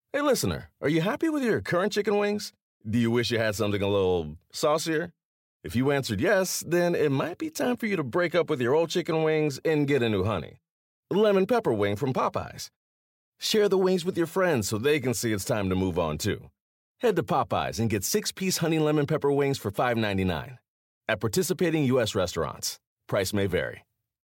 Hey, listener, are you happy with your current chicken wings? Do you wish you had something a little saucier? If you answered yes, then it might be time for you to break up with your old chicken wings and get a new honey. Lemon pepper wing from Popeyes. Share the wings with your friends so they can see it's time to move on, too. Head to Popeyes and get 6-piece honey lemon pepper wings for $5.99. At participating U.S. restaurants. Price may vary.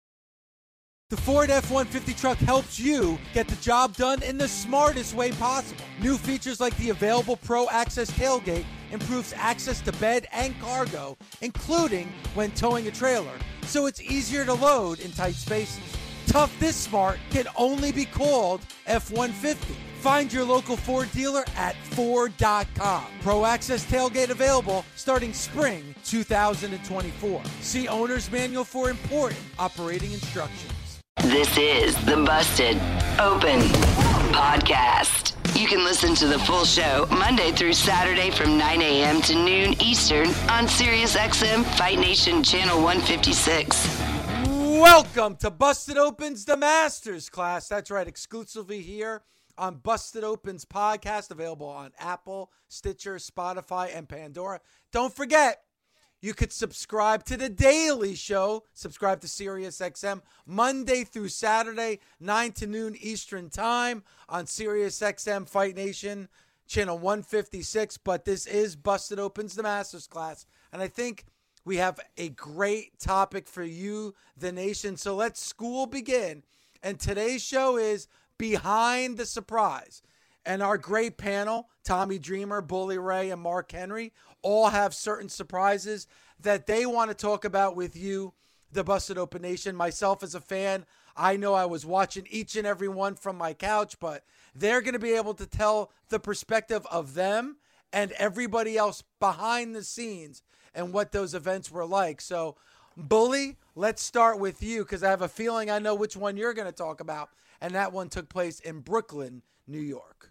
The Ford F-150 truck helps you get the job done in the smartest way possible. New features like the available Pro Access tailgate improves access to bed and cargo, including when towing a trailer, so it's easier to load in tight spaces. Tough this smart can only be called F-150. Find your local Ford dealer at Ford.com. Pro Access tailgate available starting spring 2024. See Owner's Manual for important operating instructions. This is the Busted Open Podcast. You can listen to the full show Monday through Saturday from 9 a.m. to noon Eastern on SiriusXM Fight Nation Channel 156. Welcome to Busted Open's The Masters class. That's right, exclusively here on Busted Open's podcast, available on Apple, Stitcher, Spotify, and Pandora. Don't forget, you could subscribe to The Daily Show. Subscribe to SiriusXM Monday through Saturday, 9 to noon Eastern Time on SiriusXM Fight Nation, Channel 156. But this is Busted Opens the Masters class. And I think we have a great topic for you, the nation. So let school begin. And today's show is Behind the Surprise. And our great panel, Tommy Dreamer, Bully Ray, and Mark Henry, all have certain surprises that they want to talk about with you, the Busted Open Nation. Myself as a fan, I know I was watching each and every one from my couch, but they're going to be able to tell the perspective of them and everybody else behind the scenes and what those events were like. So, Bully, let's start with you because I have a feeling I know which one you're going to talk about, and that one took place in Brooklyn, New York.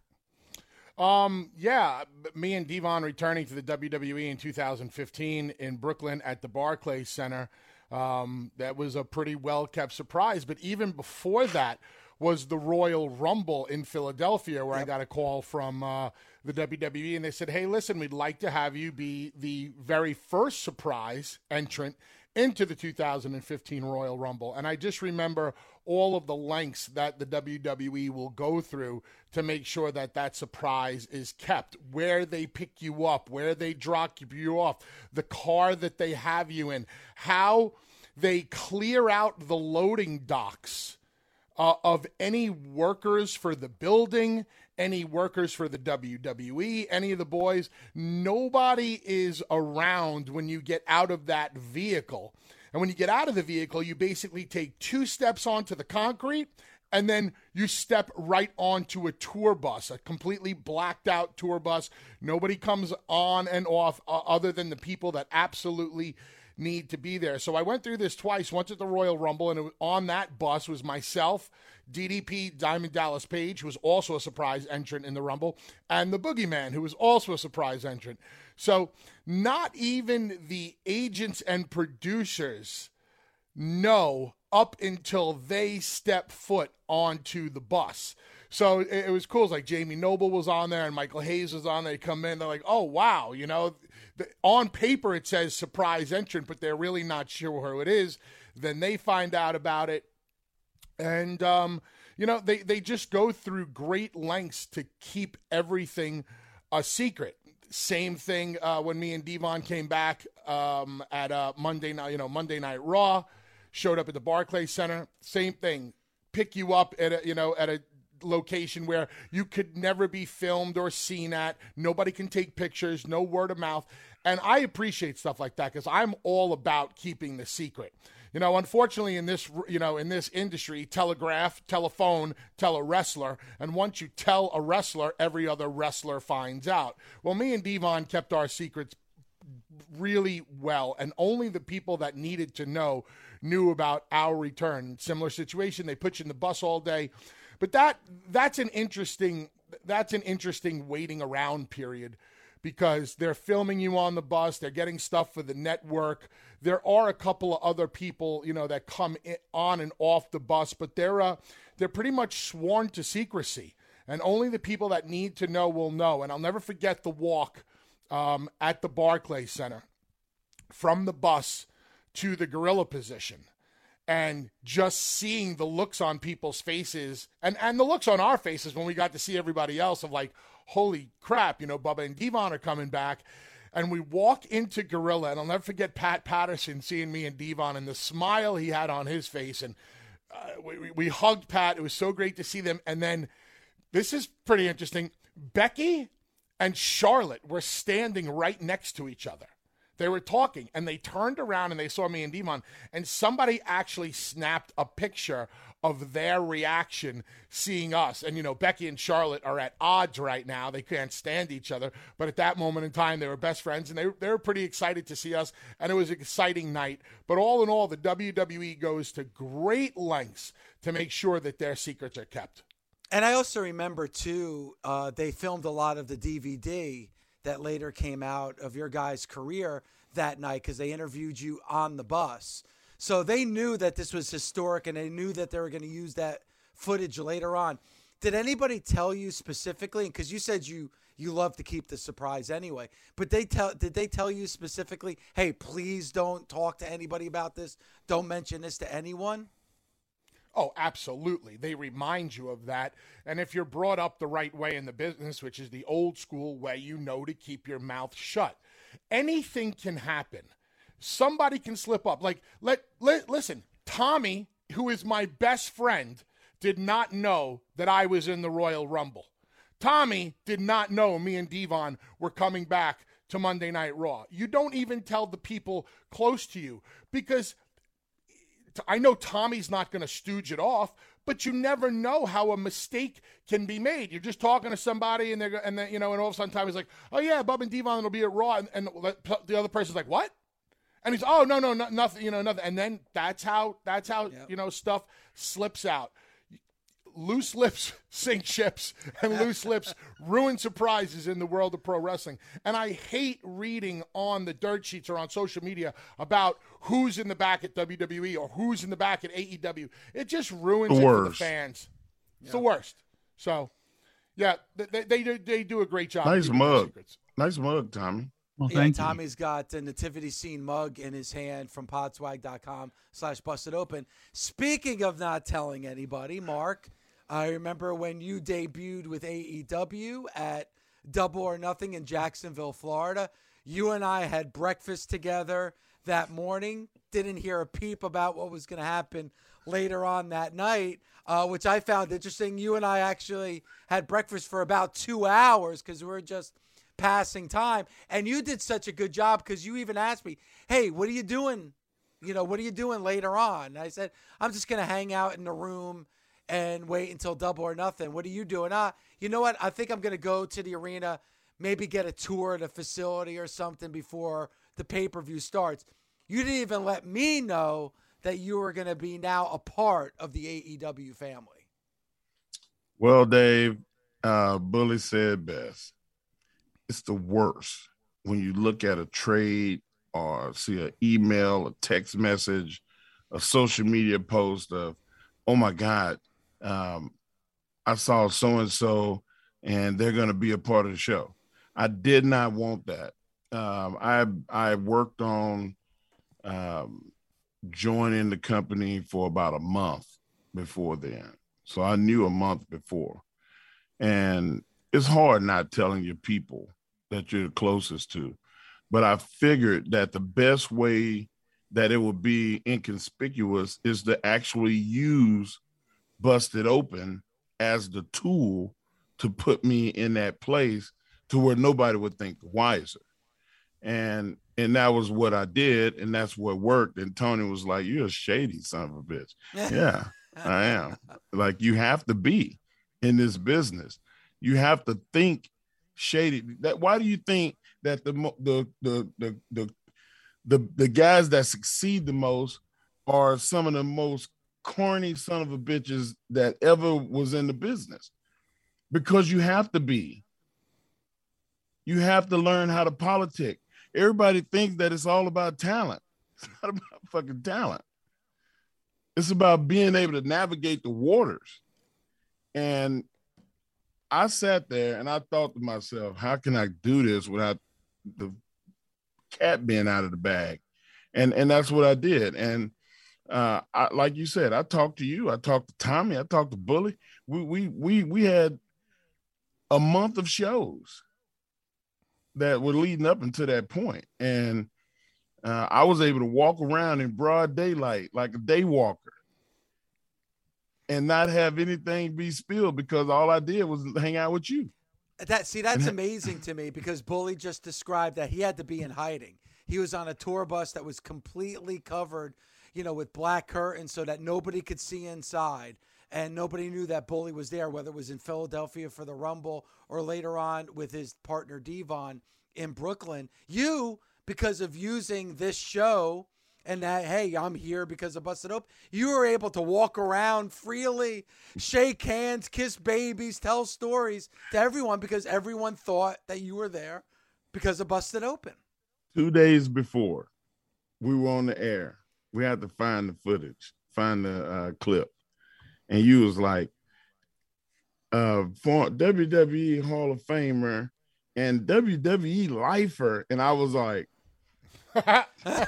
Yeah, me and Devon returning to the WWE in 2015 in Brooklyn at the Barclays Center. That was a pretty well-kept surprise. But even before that was the Royal Rumble in Philadelphia, where I got a call from the WWE, and they said, hey, listen, we'd like to have you be the very first surprise entrant into the 2015 Royal Rumble. And I just remember all of the lengths that the WWE will go through to make sure that that surprise is kept, where they pick you up, where they drop you off, the car that they have you in, how they clear out the loading docks of any workers for the building, any workers for the WWE, any of the boys. Nobody is around when you get out of that vehicle. And when you get out of the vehicle, you basically take 2 steps onto the concrete, and then you step right onto a tour bus, a completely blacked out tour bus. Nobody comes on and off other than the people that absolutely need to be there. So I went through this twice, once at the Royal Rumble, and on that bus was myself, DDP, Diamond Dallas Page, who was also a surprise entrant in the Rumble, and the Boogeyman, who was also a surprise entrant. So not even the agents and producers know up until they step foot onto the bus. So it was cool. It's like Jamie Noble was on there and Michael Hayes was on there. They come in, they're like, oh, wow, you know, on paper it says surprise entrant, but they're really not sure who it is. Then they find out about it. And, you know, they just go through great lengths to keep everything a secret. Same thing when me and Devon came back at Monday Night Raw, showed up at the Barclays Center. Same thing, pick you up at a location where you could never be filmed or seen at. Nobody can take pictures, no word of mouth. And I appreciate stuff like that because I'm all about keeping the secret. You know, unfortunately in this industry, telephone, tell a wrestler. And once you tell a wrestler, every other wrestler finds out. Well, me and Devon kept our secrets really well. And only the people that needed to know knew about our return. Similar situation. They put you in the bus all day. But that's an interesting waiting around period because they're filming you on the bus. They're getting stuff for the network. There are a couple of other people, you know, that come on and off the bus, but they're pretty much sworn to secrecy. and only the people that need to know will know. And I'll never forget the walk at the Barclays Center from the bus to the gorilla position, and just seeing the looks on people's faces and the looks on our faces when we got to see everybody else of like, holy crap, Bubba and Devon are coming back. And we walk into gorilla, and I'll never forget Pat Patterson seeing me and Devon and the smile he had on his face. And we hugged Pat. It was so great to see them. And then this is pretty interesting. Becky and Charlotte were standing right next to each other. They were talking, and they turned around and they saw me and Devon, and somebody actually snapped a picture of their reaction seeing us. And, Becky and Charlotte are at odds right now. They can't stand each other. But at that moment in time, they were best friends, and they were pretty excited to see us, and it was an exciting night. But all in all, the WWE goes to great lengths to make sure that their secrets are kept. And I also remember, too, they filmed a lot of the DVD that later came out of your guys' career that night because they interviewed you on the bus. So they knew that this was historic, and they knew that they were going to use that footage later on. Did anybody tell you specifically? Because you said you love to keep the surprise anyway. But did they tell you specifically, hey, please don't talk to anybody about this? Don't mention this to anyone? Oh, absolutely. They remind you of that. And if you're brought up the right way in the business, which is the old school way, to keep your mouth shut. Anything can happen. Somebody can slip up. Like, listen, Tommy, who is my best friend, did not know that I was in the Royal Rumble. Tommy did not know me and Devon were coming back to Monday Night Raw. You don't even tell the people close to you, because I know Tommy's not going to stooge it off, but you never know how a mistake can be made. You're just talking to somebody, and then and all of a sudden Tommy's like, "Oh yeah, Bub and Devon will be at Raw," and the other person's like, "What?" And he's, "Oh no, nothing, nothing." And then that's how yep. Stuff slips out. Loose lips sink ships, and loose lips ruin surprises in the world of pro wrestling. And I hate reading on the dirt sheets or on social media about who's in the back at WWE or who's in the back at AEW. It just ruins it for the fans. It's the worst. So, yeah, they do a great job. Nice mug. Nice mug, Tommy. Well, thank you. Tommy's got a nativity scene mug in his hand from podswag.com/bustedOpen. Speaking of not telling anybody, Mark, I remember when you debuted with AEW at Double or Nothing in Jacksonville, Florida. You and I had breakfast together that morning. Didn't hear a peep about what was going to happen later on that night, which I found interesting. You and I actually had breakfast for about 2 hours because we were just passing time. And you did such a good job because you even asked me, hey, what are you doing? What are you doing later on? And I said, I'm just going to hang out in the room and wait until Double or Nothing. What are you doing? You know what? I think I'm going to go to the arena, maybe get a tour of the facility or something before the pay-per-view starts. You didn't even let me know that you were going to be now a part of the AEW family. Well, Dave, Bully said best. It's the worst when you look at a trade or see an email, a text message, a social media post of, oh my God, I saw so-and-so and they're going to be a part of the show. I did not want that. I worked on joining the company for about a month before then. So I knew a month before. And it's hard not telling your people that you're closest to. But I figured that the best way that it would be inconspicuous is to actually use Busted Open as the tool to put me in that place to where nobody would think wiser. And that was what I did, and that's what worked. And Tony was like, you're a shady son of a bitch. Yeah, I am. Like, you have to be in this business. You have to think shady. Why do you think that the guys that succeed the most are some of the most corny son of a bitches that ever was in the business? Because you have to be. You have to learn how to politic. Everybody thinks that it's all about talent. It's not about fucking talent. It's about being able to navigate the waters. And I sat there and I thought to myself, how can I do this without the cat being out of the bag? And that's what I did. And like you said, I talked to you, I talked to Tommy, I talked to Bully. We had a month of shows that were leading up until that point. And I was able to walk around in broad daylight like a day walker and not have anything be spilled because all I did was hang out with you. That's amazing to me because Bully just described that he had to be in hiding. He was on a tour bus that was completely covered, with black curtains so that nobody could see inside. And nobody knew that Bully was there, whether it was in Philadelphia for the Rumble or later on with his partner Devon in Brooklyn. You, because of using this show and that, hey, I'm here because of Busted Open, you were able to walk around freely, shake hands, kiss babies, tell stories to everyone because everyone thought that you were there because of Busted Open. 2 days before we were on the air, we had to find the footage, find the clip. And you was like, for WWE Hall of Famer and WWE lifer. And I was like, I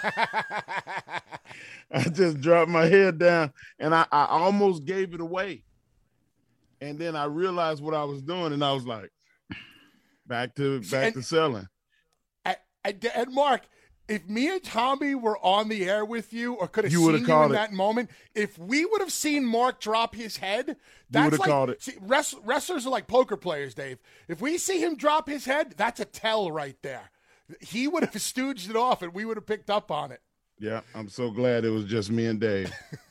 just dropped my head down and I almost gave it away. And then I realized what I was doing and I was like, back to selling. And Mark, if me and Tommy were on the air with you or could have seen you in that moment, if we would have seen Mark drop his head, that's like, called it. See, wrestlers are like poker players, Dave. If we see him drop his head, that's a tell right there. He would have stooged it off and we would have picked up on it. Yeah, I'm so glad it was just me and Dave.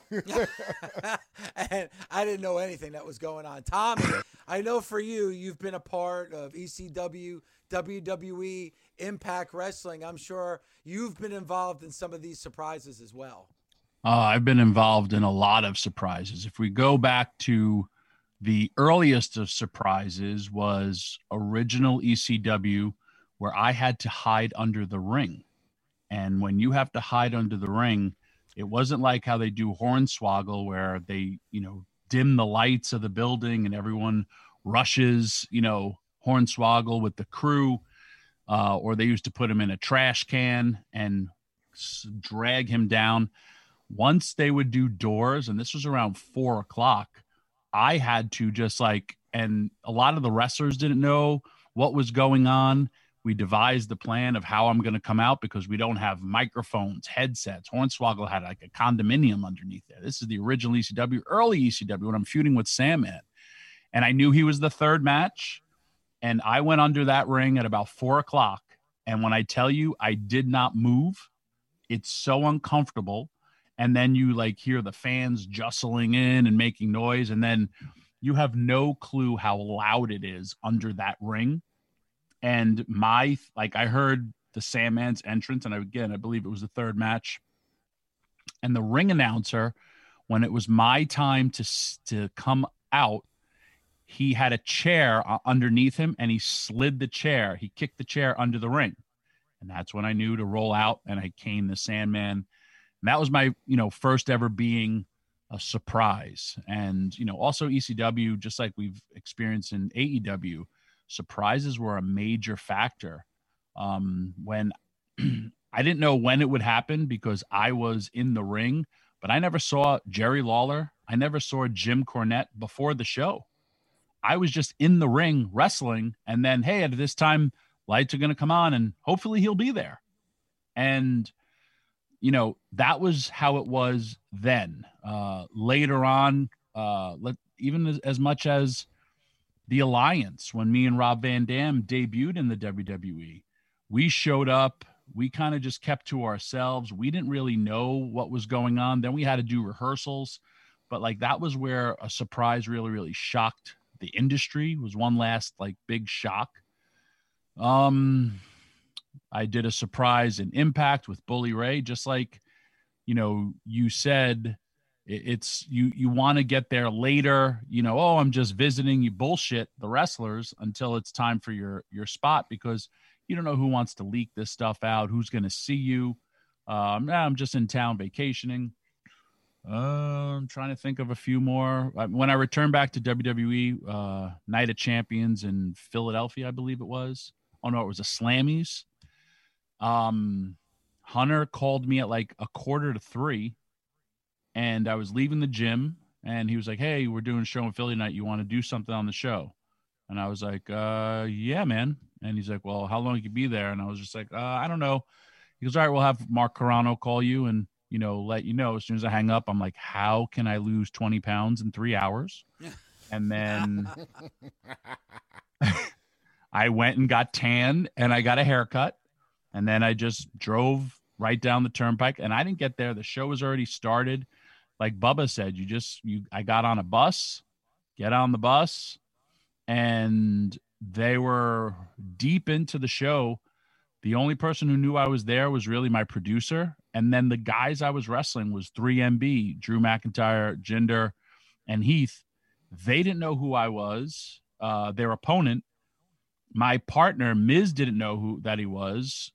And I didn't know anything that was going on. Tommy, I know for you, you've been a part of ECW, WWE, Impact Wrestling. I'm sure you've been involved in some of these surprises as well. I've been involved in a lot of surprises. If we go back to the earliest of surprises was original ECW, where I had to hide under the ring. And when you have to hide under the ring, it wasn't like how they do Hornswoggle, where they, dim the lights of the building and everyone rushes, Hornswoggle with the crew. Or they used to put him in a trash can and drag him down. Once they would do doors, and this was around 4:00, I had to and a lot of the wrestlers didn't know what was going on. We devised the plan of how I'm going to come out because we don't have microphones, headsets. Hornswoggle had like a condominium underneath there. This is the original ECW, early ECW, when I'm feuding with Sandman. And I knew he was the third match. And I went under that ring at about 4:00. And when I tell you I did not move, it's so uncomfortable. And then you hear the fans jostling in and making noise. And then you have no clue how loud it is under that ring. And I heard the Sandman's entrance. And I believe it was the third match. And the ring announcer, when it was my time to come out, he had a chair underneath him and he slid the chair. He kicked the chair under the ring. And that's when I knew to roll out and I caned the Sandman. And that was my, first ever being a surprise. And, also ECW, just like we've experienced in AEW, surprises were a major factor. When I didn't know when it would happen because I was in the ring, but I never saw Jerry Lawler. I never saw Jim Cornette before the show. I was just in the ring wrestling. And then, hey, at this time, lights are going to come on and hopefully he'll be there. And, that was how it was then. Later on, even as much as the Alliance, when me and Rob Van Dam debuted in the WWE, we showed up. We kind of just kept to ourselves. We didn't really know what was going on. Then we had to do rehearsals. But that was where a surprise really, really shocked the industry. Was one last big shock. I did a surprise in Impact with Bully Ray, just like, you said, it's you want to get there later, I'm just visiting. You bullshit the wrestlers until it's time for your spot because you don't know who wants to leak this stuff out, who's going to see you. I'm just in town vacationing. I'm trying to think of a few more. When I returned back to WWE, Night of Champions in Philadelphia, I believe it was. Oh no, it was a Slammies. Hunter called me at like 2:45, and I was leaving the gym, and he was like, "Hey, we're doing a show in Philly tonight. You want to do something on the show?" And I was like, "Yeah, man." And he's like, "Well, how long can you be there?" And I was just like, "I don't know." He goes, "All right, we'll have Mark Carrano call you and, let you know." As soon as I hang up, I'm like, "How can I lose 20 pounds in 3 hours?" And then I went and got tan and I got a haircut. And then I just drove right down the turnpike, and I didn't get there. The show was already started. Like Bubba said, I got on a bus, get on the bus, and they were deep into the show. The only person who knew I was there was really my producer. And then the guys I was wrestling was 3MB, Drew McIntyre, Jinder, and Heath. They didn't know who I was. Their opponent, my partner, Miz, didn't know that he was,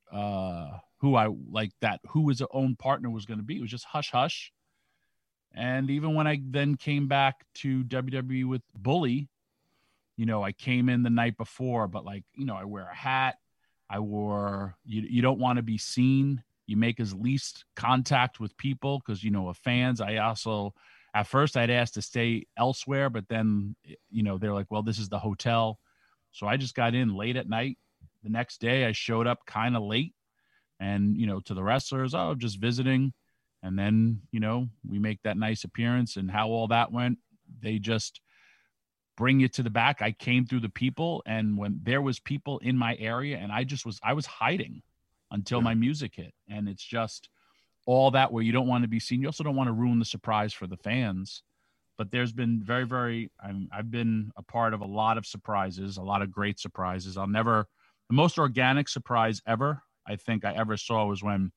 who his own partner was going to be. It was just hush hush. And even when I then came back to WWE with Bully, I came in the night before, but I wear a hat. I wore, you don't want to be seen. You make as least contact with people because, of fans. I also, at first I'd asked to stay elsewhere, but then, they're like, well, this is the hotel. So I just got in late at night. The next day I showed up kind of late and, to the wrestlers, just visiting. And then, we make that nice appearance, and how all that went, they just bring you to the back. I came through the people, and when there was people in my area, and I was hiding until my music hit. And it's just all that where you don't want to be seen. You also don't want to ruin the surprise for the fans. But there's been I've been a part of a lot of surprises, a lot of great surprises. The most organic surprise ever, I think I ever saw, was when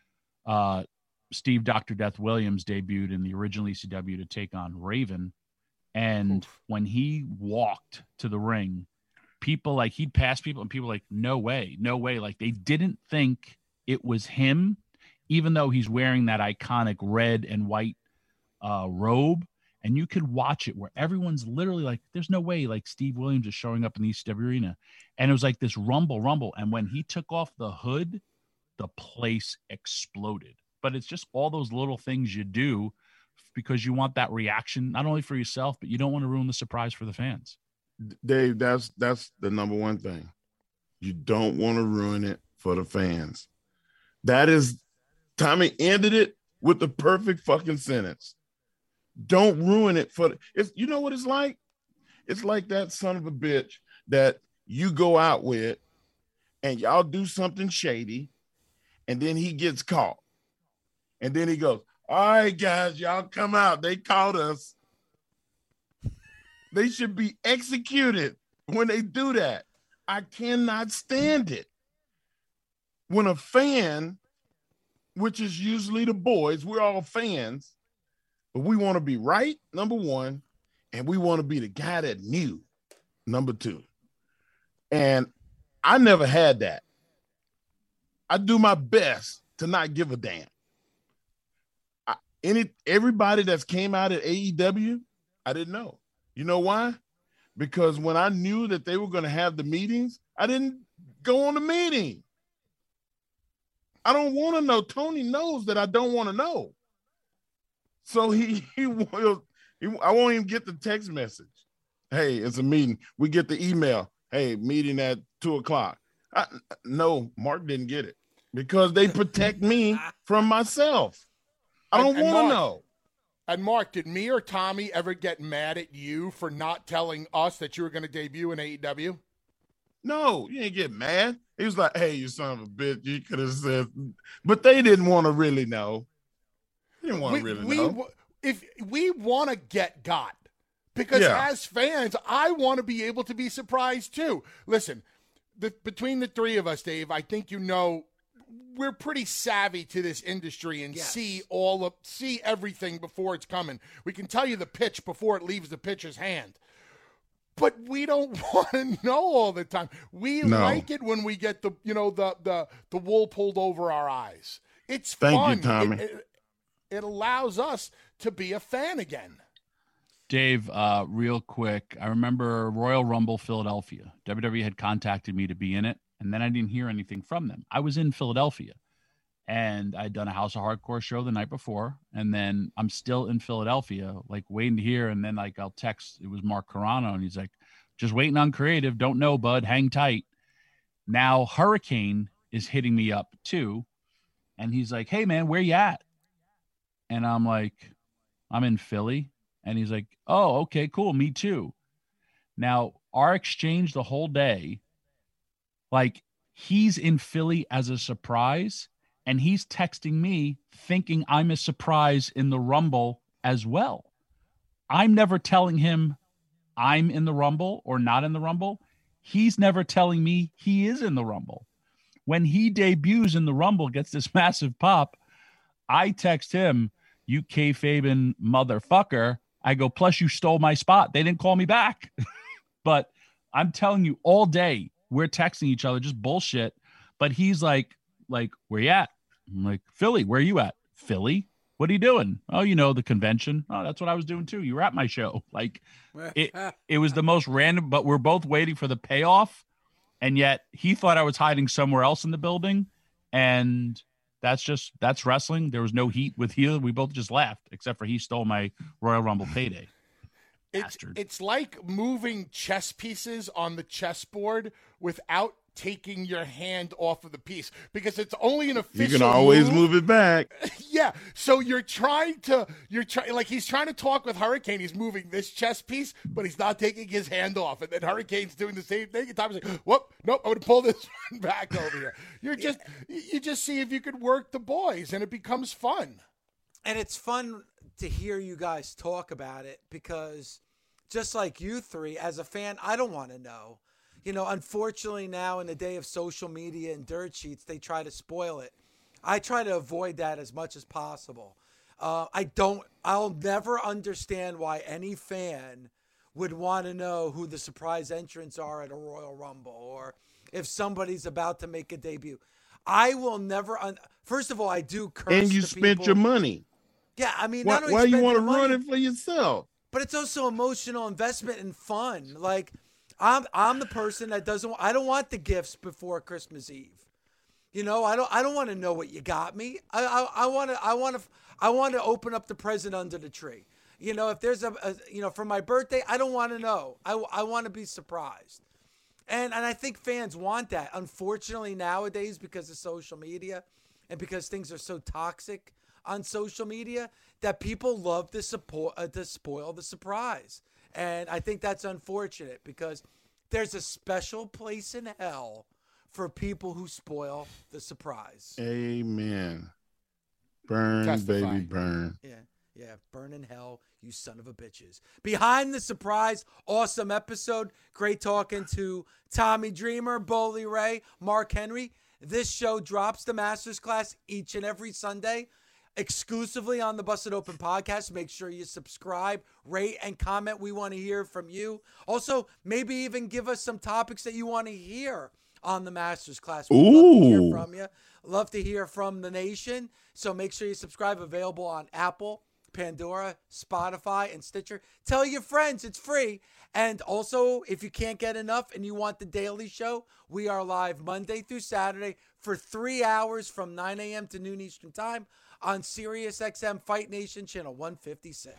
Steve Dr. Death Williams debuted in the original ECW to take on Raven. And when he walked to the ring, people he'd pass people and people no way. Like they didn't think it was him, even though he's wearing that iconic red and white robe. And you could watch it where everyone's literally like, there's no way Steve Williams is showing up in the ECW arena. And it was like this rumble. And when he took off the hood, the place exploded. But it's just all those little things you do because you want that reaction, not only for yourself, but you don't want to ruin the surprise for the fans. Dave, that's the number one thing. You don't want to ruin it for the fans. Tommy ended it with the perfect fucking sentence. Don't ruin it you know what it's like? It's like that son of a bitch that you go out with and y'all do something shady and then he gets caught. And then he goes, "All right, guys, y'all come out. They caught us." They should be executed when they do that. I cannot stand it. When a fan, which is usually the boys, we're all fans, but we want to be right, number one, and we want to be the guy that knew, number two. And I never had that. I do my best to not give a damn. Everybody that's came out at AEW, I didn't know. You know why? Because when I knew that they were going to have the meetings, I didn't go on the meeting. I don't want to know. Tony knows that I don't want to know. So I won't even get the text message. Hey, it's a meeting. We get the email. Hey, meeting at 2:00. No, Mark didn't get it because they protect me from myself. I don't want to know. And Mark, did me or Tommy ever get mad at you for not telling us that you were going to debut in AEW? No, you didn't get mad. He was like, "Hey, you son of a bitch, you could have said," but they didn't want to really know. They didn't want to really know. If we want to get got, because as fans, I want to be able to be surprised too. Listen, between the three of us, Dave, I think we're pretty savvy to this industry and see everything before it's coming. We can tell you the pitch before it leaves the pitcher's hand. But we don't want to know all the time. We like it when we get the wool pulled over our eyes. It's fun. Thank you, Tommy. It allows us to be a fan again? Dave, real quick, I remember Royal Rumble Philadelphia. WWE had contacted me to be in it, and then I didn't hear anything from them. I was in Philadelphia, and I'd done a House of Hardcore show the night before, and then I'm still in Philadelphia, like waiting to hear, and then like I'll text, it was Mark Carano, and he's like, just waiting on creative, don't know, bud, hang tight. Now Hurricane is hitting me up too, and he's like, hey, man, where you at? And I'm like, I'm in Philly. And he's like, oh, okay, cool. Me too. Now, our exchange the whole day, like he's in Philly as a surprise, and he's texting me thinking I'm a surprise in the Rumble as well. I'm never telling him I'm in the Rumble or not in the Rumble. He's never telling me he is in the Rumble. When he debuts in the Rumble, gets this massive pop, I text him, you kayfabe motherfucker. I go, plus you stole my spot. They didn't call me back. But I'm telling you, all day we're texting each other, just bullshit. But he's like, where you at? I'm like, Philly, where you at? Philly? What are you doing? Oh, you know, the convention. Oh, that's what I was doing too. You were at my show. Like it was the most random, but we're both waiting for the payoff. And yet he thought I was hiding somewhere else in the building. And that's wrestling. There was no heat with Heath. We both just laughed, except for he stole my Royal Rumble payday. It's like moving chess pieces on the chessboard without taking your hand off of the piece, because it's only an official. You can always move it back. Yeah. So he's trying to talk with Hurricane. He's moving this chess piece, but he's not taking his hand off. And then Hurricane's doing the same thing. And Tom's like, whoop, nope, I'm going to pull this one back over here. You just see if you could work the boys, and it becomes fun. And it's fun to hear you guys talk about it, because just like you three, as a fan, I don't want to know. You know, unfortunately now in the day of social media and dirt sheets, they try to spoil it. I try to avoid that as much as possible. I'll never understand why any fan would want to know who the surprise entrants are at a Royal Rumble, or if somebody's about to make a debut. I will never, first of all, I do curse. And you spent your money. Yeah, I mean, why you want to run it for yourself? But it's also emotional investment and fun. Like, I'm the person that I don't want the gifts before Christmas Eve. You know, I don't want to know what you got me. I want to open up the present under the tree. You know, if there's for my birthday, I don't want to know. I want to be surprised. And I think fans want that. Unfortunately nowadays, because of social media and because things are so toxic on social media, that people love to spoil the surprise. And I think that's unfortunate, because there's a special place in hell for people who spoil the surprise. Amen. Burn, Testify. baby, burn. Yeah, burn in hell, you son of a bitches. Behind the surprise, awesome episode. Great talking to Tommy Dreamer, Bully Ray, Mark Henry. This show drops the Masters class each and every Sunday, exclusively on the Busted Open podcast. Make sure you subscribe, rate, and comment. We want to hear from you. Also, maybe even give us some topics that you want to hear on the Masters class. We'd love to hear from you. Love to hear from the nation. So make sure you subscribe. Available on Apple, Pandora, Spotify, and Stitcher. Tell your friends, it's free. And also, if you can't get enough and you want the daily show, we are live Monday through Saturday for 3 hours from 9 a.m. to noon Eastern Time on SiriusXM Fight Nation channel 156.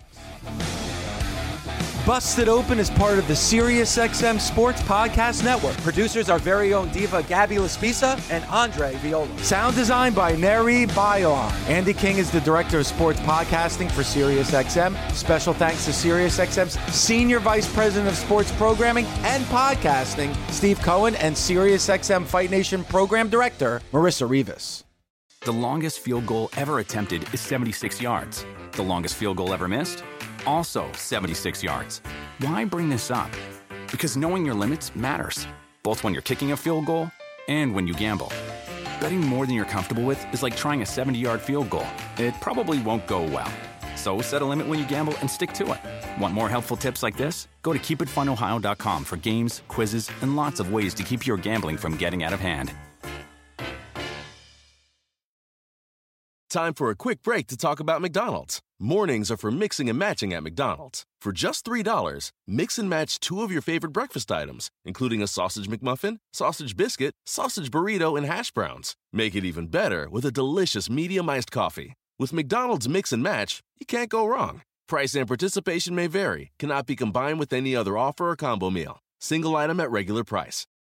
Busted Open is part of the SiriusXM Sports Podcast Network. Producers our very own diva Gabby Laspisa and Andre Viola. Sound design by Neri Bayon. Andy King is the director of sports podcasting for SiriusXM. Special thanks to SiriusXM's Senior Vice President of Sports Programming and Podcasting, Steve Cohen, and SiriusXM Fight Nation Program Director, Marissa Rivas. The longest field goal ever attempted is 76 yards. The longest field goal ever missed? Also 76 yards. Why bring this up? Because knowing your limits matters, both when you're kicking a field goal and when you gamble. Betting more than you're comfortable with is like trying a 70-yard field goal. It probably won't go well. So set a limit when you gamble and stick to it. Want more helpful tips like this? Go to keepitfunohio.com for games, quizzes, and lots of ways to keep your gambling from getting out of hand. Time for a quick break to talk about McDonald's. Mornings are for mixing and matching at McDonald's. For just $3, mix and match 2 of your favorite breakfast items, including a sausage McMuffin, sausage biscuit, sausage burrito, and hash browns. Make it even better with a delicious medium iced coffee. With McDonald's Mix and Match, you can't go wrong. Price and participation may vary, cannot be combined with any other offer or combo meal. Single item at regular price.